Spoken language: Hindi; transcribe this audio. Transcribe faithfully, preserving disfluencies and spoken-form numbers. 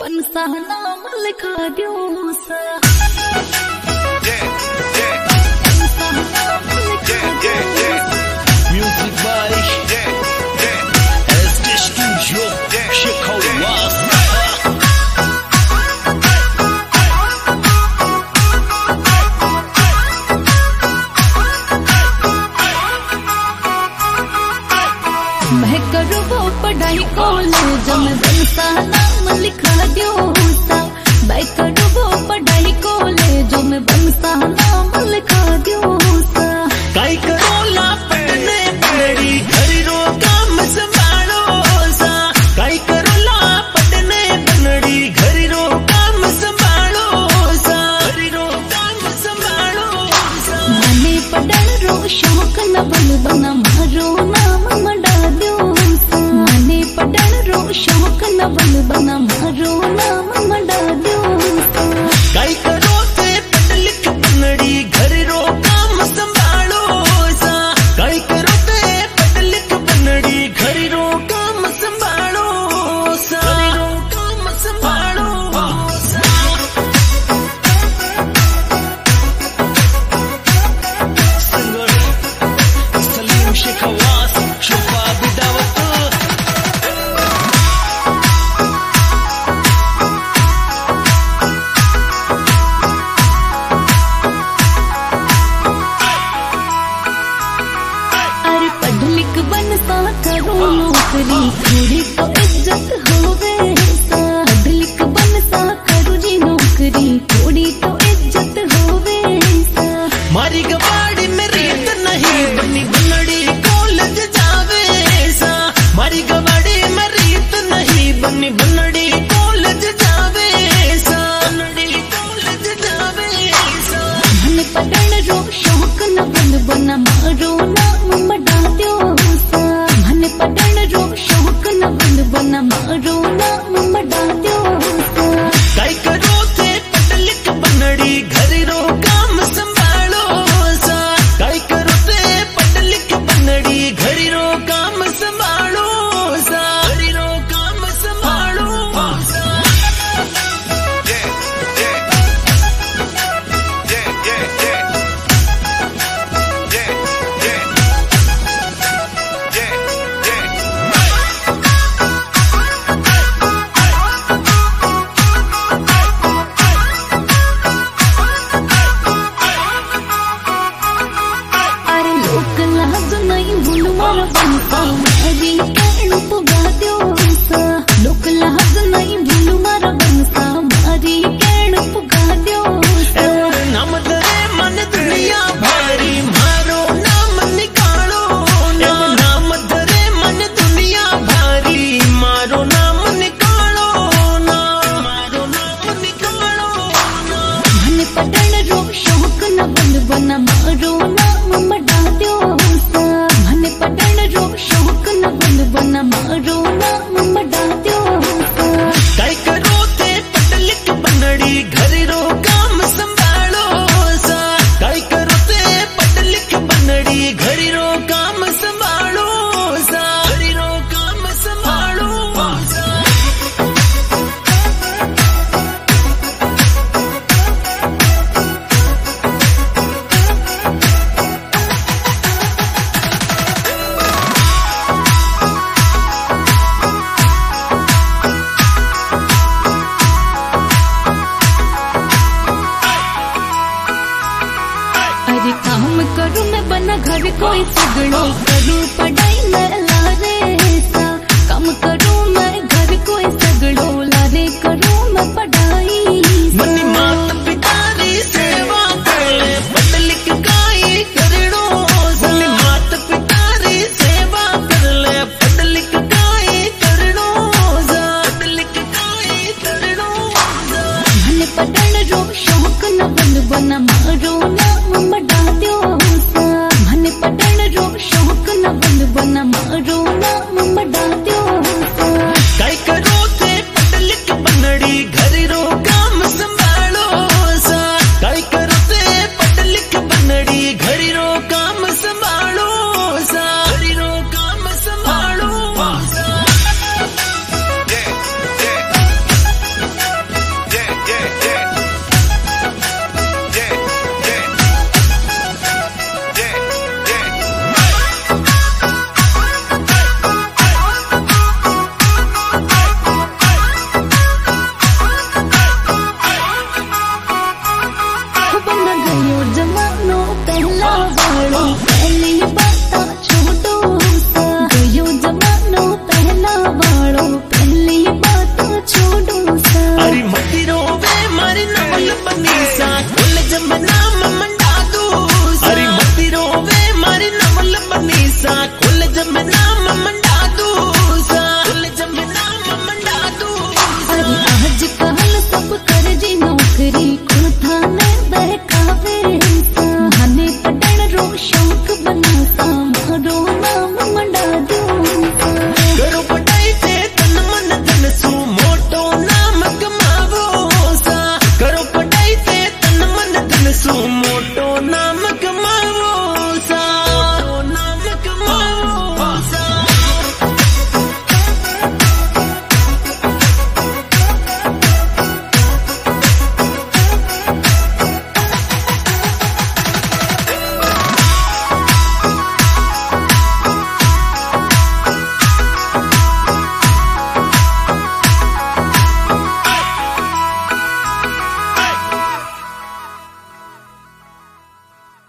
पंसा नाम लिखा दियो सा Music by S D Studio Chicago. मैं करूँ वो पढ़ाई कॉलेज में पंसा नाम लिखा दियो सा। मैं करूँ वो पढ़ाई कॉलेज में पंसा नाम लिखा दियो सा। काई करो ला पढ़ने पढ़ी घर रो काम संभालो सा। काई करो ला पढ़ने पढ़ी घर रो काम संभालो सा। घर रो काम संभालो सा। मने पढ़न रो शौक न बन बना मारो नाम मडा दियो सा। मने पढ़न रो शौक न बन बना मारो नाम मडा दियो सा। काई करो ते पढ़ लिख पढ़ी घर रो काम संभालो सा। काई करो ते पढ़ लिख पढ़ी घर रो काम संभालो सा। घर रो काम संभालो सा। सिंगर सलीम शेखवास शोभा बिदावत अरे पढ़ लिख बन सा करो नौकरी थोड़ी तो इज्जत होवे सा। पढ़ लिख बन सा करो जी नौकरी थोड़ी तो इज्जत होवे सा। मारी गवाड़ी में रीत नहीं बनी बनड़ी कॉलेज जावे सा। मारी गवाड़ी में रीत नहीं बनी बनड़ी कॉलेज जावे सा। बनड़ी कॉलेज जावे सा। मन पढ़न रो शौक न बन बना मारो नाम मडा दियो सा। मन पढ़न रो शौक न बन बना मारो नाम मडा दियो सा। काई करो थे पढ़ लिख बनड़ी घर रो काम संभालो सा। काई करो थे पढ़ लिख बनड़ी घर रो काम संभालो सा। घर रो काम संभालो सा। अरे लोक लाज नहीं भूल मारा बनसा मारी कहण पुगा दियो सा। लोक लाज नहीं भूल मारा बनसा मारी कहण पुगा दियो सा। नाम दरे मन दुनिया भारी मारो नाम निकालो ना। नाम दरे मन दुनिया भारी मारो नाम निकालो ना। मारो नाम निकालो ना। मन पढ़न रो शौक न बन बना मारो नाम मडा दियो सा। मन पढ़न रो शौक न बन बना मारो नाम मडा दियो सा। काई करो ते पढ़ लिख बनड़ी घर रो काम संभालो सा। काई करो ते पढ़ लिख बनड़ी घर रो काम संभालो सा। घर रो काम संभालो सा। अरे काम करूँ मैं बना घर कोई सगड़ो करूँ पढ़ाई मैं लारे सा। काम करूँ मैं घर कोई सगड़ो लारे करूँ मैं पढ़ाई सा। मनी मात पिता री सेवा करे पढ़ लिख काई करड़ो सा। मनी मात पिता री सेवा कर ले पढ़ लिख काई करड़ो सा। पढ़ लिख काई करड़ो सा। मन पढ़न रो शौक न बन बना मारो नाम मडा